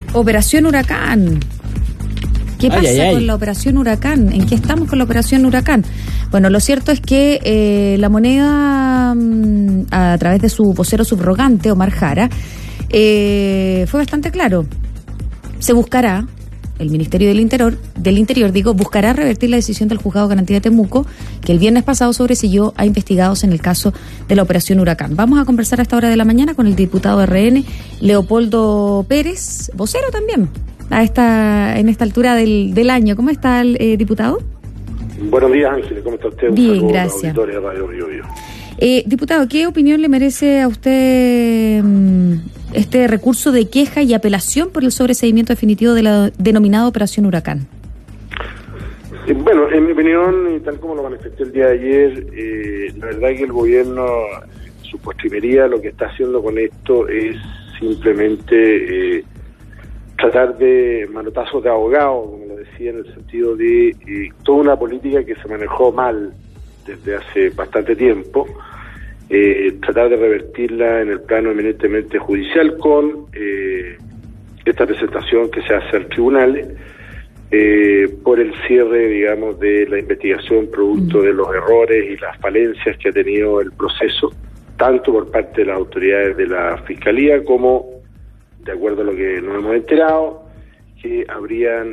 Operación Huracán. ¿Qué pasa con la Operación Huracán? ¿En qué estamos con la Operación Huracán? Bueno, lo cierto es que La Moneda, a través de su vocero subrogante, Omar Jara, fue bastante claro. Se buscará, el Ministerio del Interior, buscará revertir la decisión del Juzgado de Garantía de Temuco, que el viernes pasado sobreseyó a investigados en el caso de la Operación Huracán. Vamos a conversar a esta hora de la mañana con el diputado de RN, Leopoldo Pérez, vocero también, en esta altura del año. ¿Cómo está el diputado? Buenos días, Ángeles, ¿cómo está usted? Bien, gracias. Diputado, ¿qué opinión le merece a usted este recurso de queja y apelación por el sobreseimiento definitivo de la denominada Operación Huracán? Bueno, en mi opinión, y tal como lo manifesté el día de ayer, la verdad es que el gobierno, su postrimería, lo que está haciendo con esto es simplemente tratar de manotazos de abogado, como lo decía, en el sentido de toda una política que se manejó mal desde hace bastante tiempo, tratar de revertirla en el plano eminentemente judicial con esta presentación que se hace al tribunal por el cierre, digamos, de la investigación producto de los errores y las falencias que ha tenido el proceso, tanto por parte de las autoridades de la Fiscalía como, de acuerdo a lo que nos hemos enterado, que habrían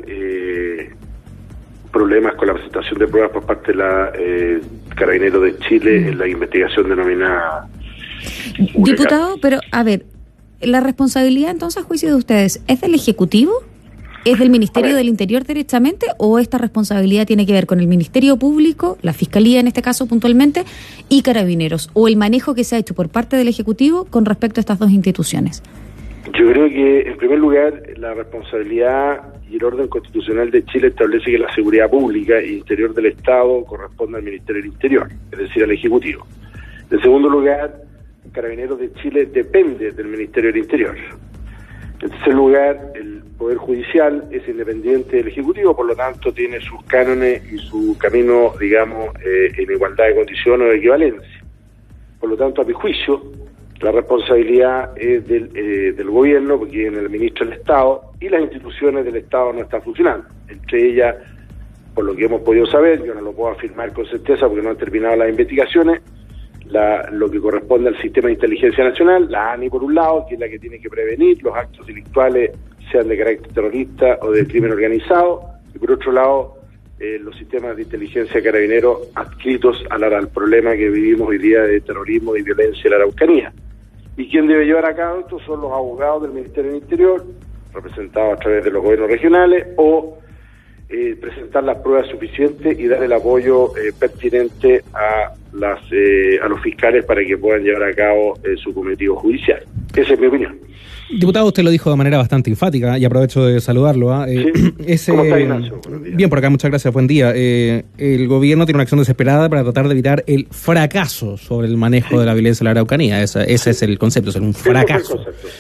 problemas con la presentación de pruebas por parte de la Carabineros de Chile en la investigación denominada Huracán. Diputado, pero a ver, ¿la responsabilidad entonces, a juicio de ustedes, es del Ejecutivo? ¿Es del Ministerio del Interior directamente? ¿O esta responsabilidad tiene que ver con el Ministerio Público, la Fiscalía en este caso puntualmente, y Carabineros? ¿O el manejo que se ha hecho por parte del Ejecutivo con respecto a estas dos instituciones? Yo creo que, en primer lugar, la responsabilidad y el orden constitucional de Chile establece que la seguridad pública e interior del Estado corresponde al Ministerio del Interior, es decir, al Ejecutivo. En segundo lugar, Carabineros de Chile depende del Ministerio del Interior. En tercer lugar, el Poder Judicial es independiente del Ejecutivo, por lo tanto tiene sus cánones y su camino, digamos, en igualdad de condiciones o de equivalencia. Por lo tanto, a mi juicio, la responsabilidad es del gobierno, porque en el ministro del Estado y las instituciones del Estado no están funcionando. Entre ellas, por lo que hemos podido saber, yo no lo puedo afirmar con certeza porque no han terminado las investigaciones, lo que corresponde al Sistema de Inteligencia Nacional, la ANI por un lado, que es la que tiene que prevenir los actos delictuales, sean de carácter terrorista o de crimen organizado, y por otro lado, los sistemas de inteligencia carabineros adscritos al problema que vivimos hoy día de terrorismo y violencia en la Araucanía. Y quien debe llevar a cabo esto son los abogados del Ministerio del Interior, representados a través de los gobiernos regionales, o presentar las pruebas suficientes y dar el apoyo pertinente a los fiscales para que puedan llevar a cabo su cometido judicial. Esa es mi opinión. Diputado, usted lo dijo de manera bastante enfática y aprovecho de saludarlo. Sí. ¿Cómo está, Ignacio? Bien, por acá, muchas gracias, buen día. El gobierno tiene una acción desesperada para tratar de evitar el fracaso sobre el manejo de la violencia en la Araucanía. Ese es el concepto, es un fracaso.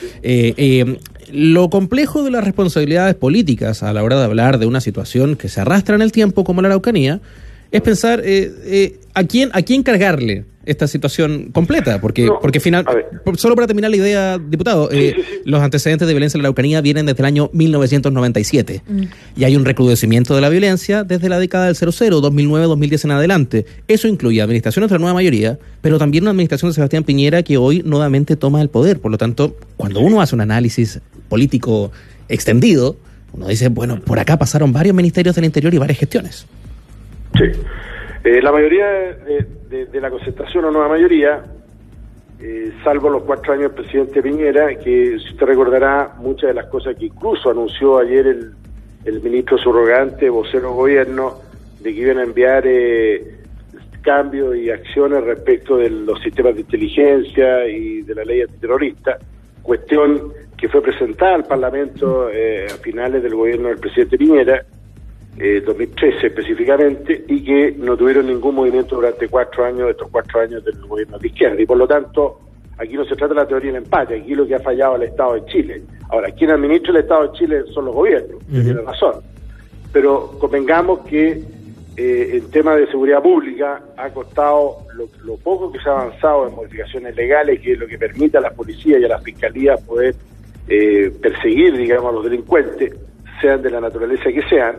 Lo complejo de las responsabilidades políticas a la hora de hablar de una situación que se arrastra en el tiempo como la Araucanía es pensar a quién cargarle esta situación completa, porque solo para terminar la idea, diputado, los antecedentes de violencia en la Araucanía vienen desde el año 1997 y hay un recrudecimiento de la violencia desde la década del 00, 2009, 2010 en adelante. Eso incluye administraciones de la nueva mayoría, pero también una administración de Sebastián Piñera que hoy nuevamente toma el poder. Por lo tanto, cuando uno hace un análisis político extendido, uno dice, bueno, por acá pasaron varios ministerios del Interior y varias gestiones. Sí. La mayoría de la concertación o nueva mayoría, salvo los 4 años del presidente Piñera, que si usted recordará muchas de las cosas que incluso anunció ayer el ministro subrogante, vocero gobierno, de que iban a enviar cambios y acciones respecto de los sistemas de inteligencia y de la ley antiterrorista, cuestión que fue presentada al Parlamento a finales del gobierno del presidente Piñera, 2013 específicamente, y que no tuvieron ningún movimiento durante 4 años, de estos 4 años del gobierno de izquierda. Y por lo tanto, aquí no se trata de la teoría del empate, aquí lo que ha fallado el Estado de Chile. Ahora, quien administra el Estado de Chile son los gobiernos, tiene razón. Pero convengamos que en tema de seguridad pública ha costado lo poco que se ha avanzado en modificaciones legales, que es lo que permite a las policías y a las fiscalías poder perseguir, digamos, a los delincuentes, sean de la naturaleza que sean,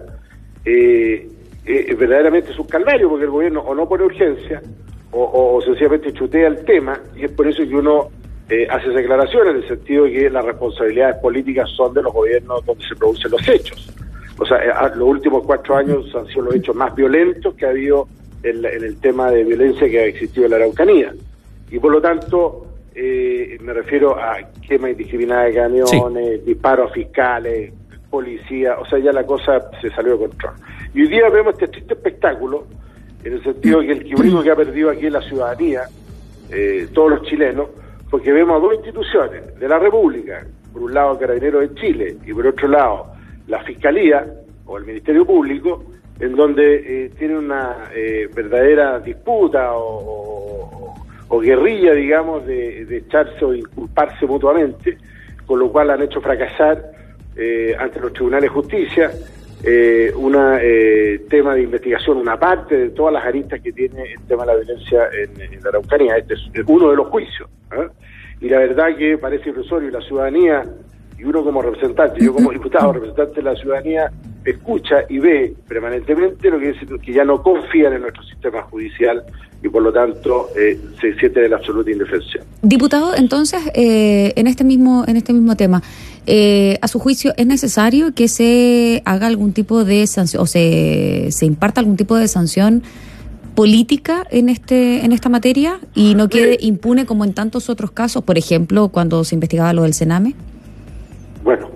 verdaderamente es un calvario, porque el gobierno o no pone urgencia o sencillamente chutea el tema, y es por eso que uno hace esa declaración, en el sentido de que las responsabilidades políticas son de los gobiernos donde se producen los hechos. O sea, los últimos 4 años han sido los hechos más violentos que ha habido en el tema de violencia que ha existido en la Araucanía. Y por lo tanto, me refiero a quema indiscriminada de camiones, disparos a fiscales, policía, o sea, ya la cosa se salió de control. Y hoy día vemos este triste espectáculo, en el sentido de que el único que ha perdido aquí es la ciudadanía, todos los chilenos, porque vemos a 2 instituciones de la República, por un lado Carabineros de Chile y por otro lado la Fiscalía o el Ministerio Público, en donde tienen una verdadera disputa o guerrilla, digamos, de echarse o inculparse mutuamente, con lo cual han hecho fracasar ante los tribunales de justicia un tema de investigación, una parte de todas las aristas que tiene el tema de la violencia en la Araucanía. Este es uno de los juicios, y la verdad que parece irrisorio, y la ciudadanía, y uno como representante, yo como diputado, representante de la ciudadanía, escucha y ve permanentemente lo que es que ya no confían en nuestro sistema judicial y por lo tanto se siente de la absoluta indefensión. Diputado, entonces, en este mismo tema, a su juicio, ¿es necesario que se haga algún tipo de sanción o se imparta algún tipo de sanción política en esta materia y no quede impune como en tantos otros casos, por ejemplo, cuando se investigaba lo del Sename? Bueno,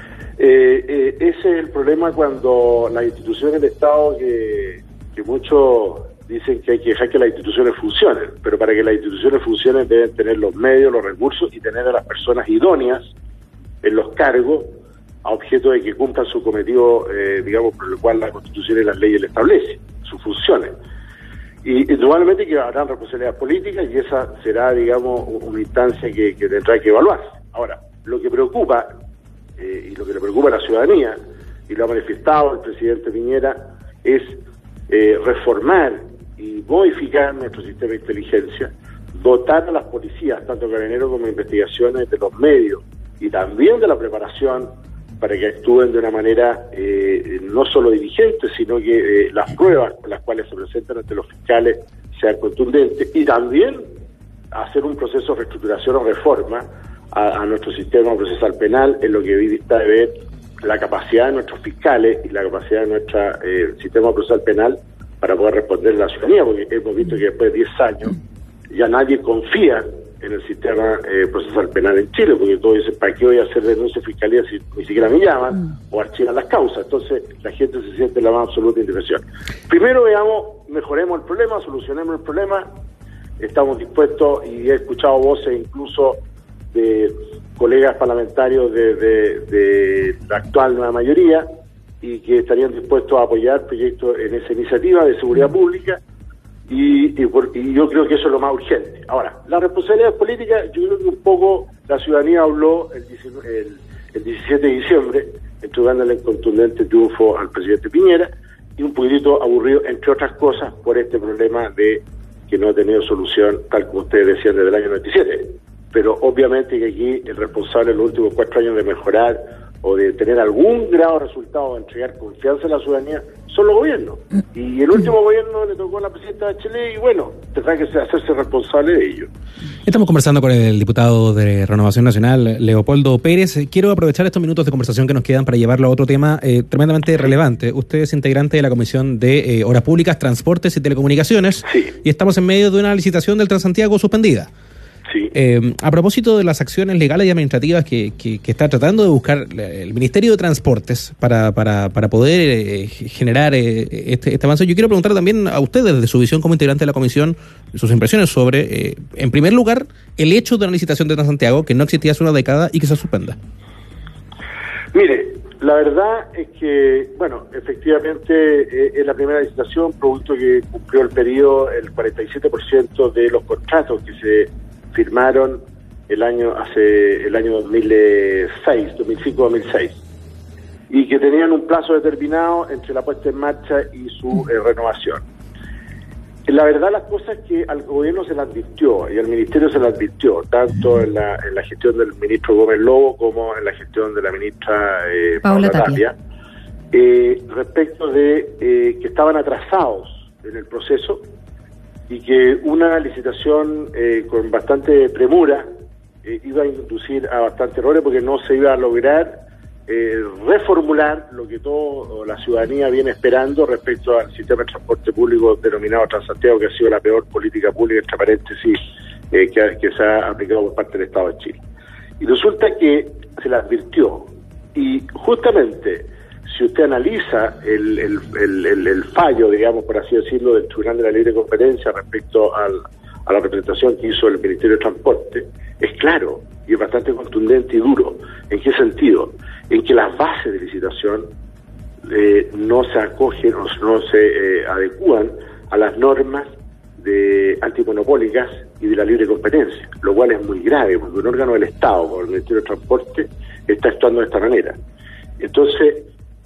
ese es el problema cuando las instituciones de Estado, que muchos dicen que hay que dejar que las instituciones funcionen, pero para que las instituciones funcionen deben tener los medios, los recursos y tener a las personas idóneas en los cargos a objeto de que cumplan su cometido, digamos, por el cual la Constitución y las leyes le establecen, sus funciones. Y indudablemente que habrán responsabilidades políticas y esa será, digamos, una instancia que tendrá que evaluarse. Ahora, lo que preocupa y lo que le preocupa a la ciudadanía, y lo ha manifestado el presidente Piñera, es reformar y modificar nuestro sistema de inteligencia, dotar a las policías, tanto Carabineros como investigaciones, de los medios y también de la preparación para que actúen de una manera no solo diligente, sino que las pruebas con las cuales se presentan ante los fiscales sean contundentes, y también hacer un proceso de reestructuración o reforma a nuestro sistema procesal penal, en lo que evita de ver la capacidad de nuestros fiscales y la capacidad de nuestro sistema procesal penal para poder responder a la ciudadanía, porque hemos visto que después de 10 años ya nadie confía en el sistema procesal penal en Chile, porque todos dicen, ¿para qué voy a hacer denuncia de fiscalía si ni siquiera me llaman o archivan las causas? Entonces la gente se siente en la más absoluta indefensión. Primero mejoremos el problema, solucionemos el problema, estamos dispuestos, y he escuchado voces incluso de colegas parlamentarios de la actual nueva mayoría, y que estarían dispuestos a apoyar proyectos en esa iniciativa de seguridad pública, y yo creo que eso es lo más urgente. Ahora, la responsabilidad política, yo creo que un poco la ciudadanía habló el 17 de diciembre, entregándole el contundente triunfo al presidente Piñera, y un poquitito aburrido, entre otras cosas, por este problema de que no ha tenido solución, tal como ustedes decían, desde el año 97. Pero obviamente que aquí el responsable en los últimos 4 años de mejorar o de tener algún grado de resultado, de entregar confianza a la ciudadanía, son los gobiernos. Y el último gobierno le tocó a la presidenta de Chile, y bueno, tendrá que hacerse responsable de ello. Estamos conversando con el diputado de Renovación Nacional, Leopoldo Pérez. Quiero aprovechar estos minutos de conversación que nos quedan para llevarlo a otro tema tremendamente relevante. Usted es integrante de la Comisión de Obras Públicas, Transportes y Telecomunicaciones, y estamos en medio de una licitación del Transantiago suspendida. Sí. A propósito de las acciones legales y administrativas que está tratando de buscar el Ministerio de Transportes para poder generar este avance, yo quiero preguntar también a ustedes, desde su visión como integrante de la comisión, sus impresiones sobre, en primer lugar, el hecho de una licitación de Transantiago que no existía hace una década y que se suspenda. Mire, la verdad es que, bueno, efectivamente es la primera licitación, producto que cumplió el periodo el 47% de los contratos que se firmaron el año 2005-2006, y que tenían un plazo determinado entre la puesta en marcha y su renovación. La verdad, las cosas que al gobierno se le advirtió y al ministerio se le advirtió, tanto en la gestión del ministro Gómez Lobo como en la gestión de la ministra Paula Tapia, respecto de que estaban atrasados en el proceso y que una licitación con bastante premura iba a inducir a bastantes errores porque no se iba a lograr reformular lo que toda la ciudadanía viene esperando respecto al sistema de transporte público denominado Transantiago, que ha sido la peor política pública, entre paréntesis, que se ha aplicado por parte del Estado de Chile. Y resulta que se le advirtió, y justamente si usted analiza el fallo, digamos, por así decirlo, del Tribunal de la Libre Competencia respecto a la representación que hizo el Ministerio de Transporte, es claro y es bastante contundente y duro. ¿En qué sentido? En que las bases de licitación no se acogen o no se adecúan a las normas antimonopólicas y de la libre competencia, lo cual es muy grave porque un órgano del Estado, como el Ministerio de Transporte, está actuando de esta manera. Entonces,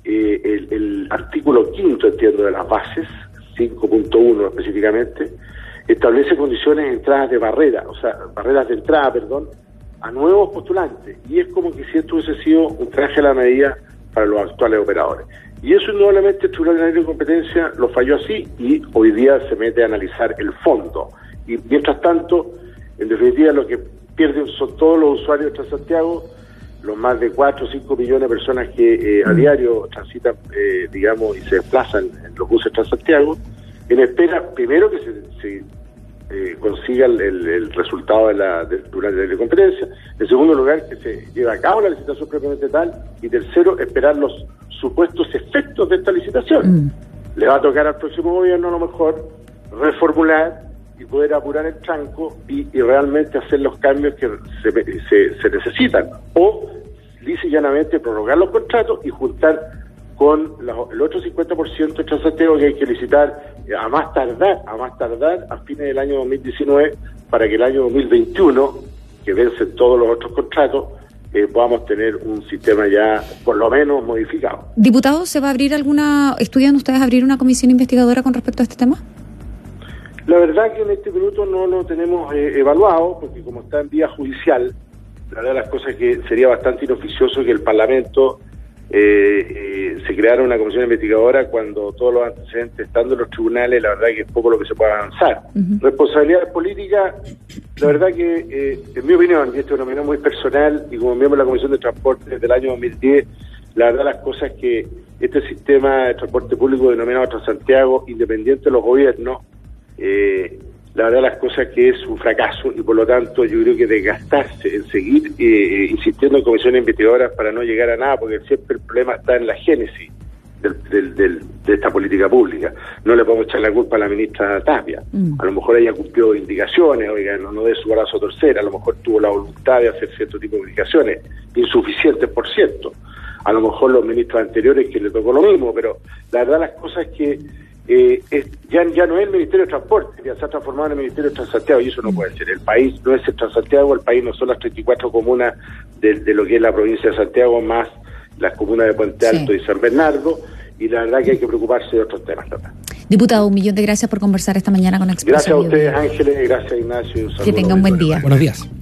el artículo 5, entiendo, de las bases, 5.1 específicamente, establece condiciones de entradas de barreras de entrada, a nuevos postulantes, y es como que si esto hubiese sido un traje a la medida para los actuales operadores. Y eso indudablemente el Tribunal de Competencia lo falló así, y hoy día se mete a analizar el fondo. Y mientras tanto, en definitiva, lo que pierden son todos los usuarios de Transantiago, los más de 4 o 5 millones de personas que a diario transitan, y se desplazan en los buses Transantiago, en espera, primero, que se consiga el resultado del Tribunal de Competencia. En segundo lugar, que se lleve a cabo la licitación propiamente tal. Y tercero, esperar los supuestos efectos de esta licitación. Le va a tocar al próximo gobierno, a lo mejor, reformular y poder apurar el tranco y realmente hacer los cambios que se necesitan. O, lisa y llanamente, prorrogar los contratos y juntar con el otro 50% de Transantiago que hay que licitar a más tardar a fines del año 2019, para que el año 2021, que vencen todos los otros contratos, podamos tener un sistema ya por lo menos modificado. Diputado, ¿estudian ustedes abrir una comisión investigadora con respecto a este tema? La verdad que en este minuto no lo tenemos evaluado, porque como está en vía judicial, la verdad las cosas que sería bastante inoficioso que el Parlamento se creara una comisión investigadora cuando todos los antecedentes estando en los tribunales, la verdad que es poco lo que se puede avanzar. Responsabilidades políticas, la verdad que en mi opinión, y esto es una opinión muy personal, y como miembro de la Comisión de Transporte desde el año 2010, la verdad las cosas que este sistema de transporte público denominado Transantiago, independiente de los gobiernos, la verdad las cosas que es un fracaso, y por lo tanto yo creo que desgastarse en seguir insistiendo en comisiones investigadoras para no llegar a nada, porque siempre el problema está en la génesis de esta política pública. No le podemos echar la culpa a la ministra Tapia. A lo mejor ella cumplió indicaciones, oiga, no dé su brazo a torcer, a lo mejor tuvo la voluntad de hacer cierto tipo de indicaciones, insuficientes por cierto. A lo mejor los ministros anteriores que le tocó lo mismo, pero la verdad las cosas es que ya no es el Ministerio de Transporte, ya se ha transformado en el Ministerio de Transantiago, y eso no puede ser. El país no es el Transantiago, el país no son las 34 comunas de lo que es la provincia de Santiago, más las comunas de Puente Alto y San Bernardo, y la verdad que hay que preocuparse de otros temas también. Diputado, 1.000.000 de gracias por conversar esta mañana con Expreso. Gracias a ustedes, Ángeles, gracias Ignacio. Que tenga un buen día. Buenos días.